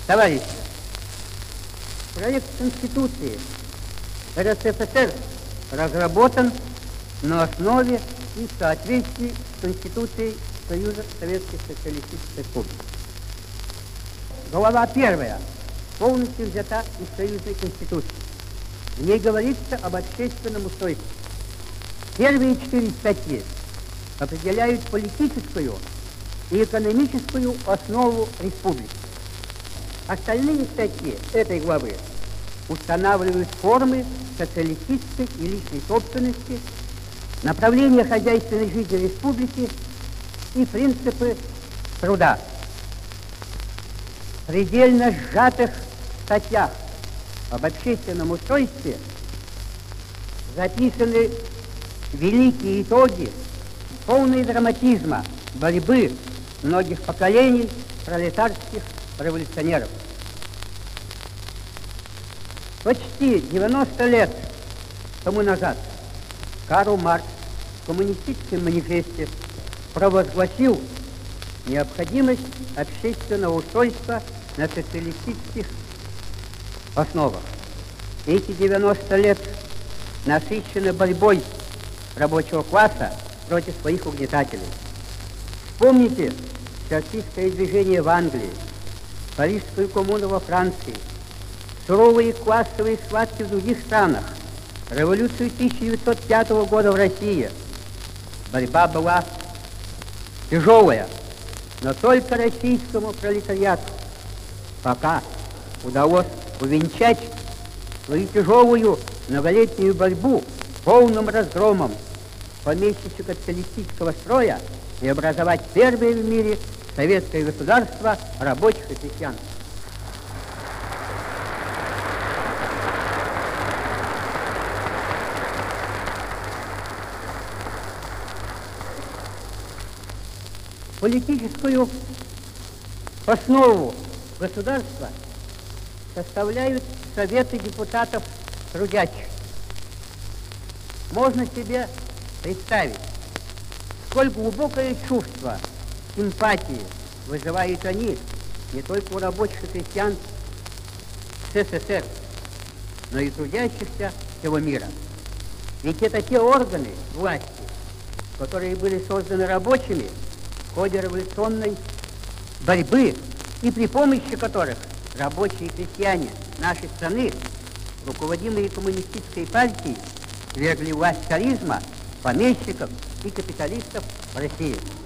Товарищи, проект Конституции РСФСР разработан на основе и в соответствии с Конституцией Союза Советских Социалистических Республик. Глава 1 полностью взята из Союзной Конституции. В ней говорится об общественном устройстве. Первые 4 статьи определяют политическую и экономическую основу республики. Остальные статьи этой главы устанавливают формы социалистической и личной собственности, направления хозяйственной жизни республики и принципы труда. В предельно сжатых статьях об общественном устройстве записаны великие итоги полной драматизма борьбы многих поколений пролетарских революционеров. Почти 90 лет тому назад Карл Маркс в коммунистическом манифесте провозгласил необходимость общественного устройства на социалистических основах. Эти 90 лет насыщены борьбой рабочего класса против своих угнетателей. Вспомните чартистское движение в Англии, Парижскую коммуну во Франции, суровые классовые схватки в других странах, революцию 1905 года в России. Борьба была тяжелая, но только российскому пролетариату пока удалось увенчать свою тяжелую многолетнюю борьбу полным разгромом помещичье-капиталистического строя и образовать первое в мире советское государство рабочих и крестьян. Политическую основу государства составляют советы депутатов трудящих. Можно себе представить, сколь глубокое чувство симпатии вызывают они не только у рабочих и крестьян СССР, но и трудящихся всего мира. Ведь это те органы власти, которые были созданы рабочими в ходе революционной борьбы и при помощи которых рабочие и крестьяне нашей страны, руководимые коммунистической партией, свергли власть царизма, помещиков и капиталистов в России.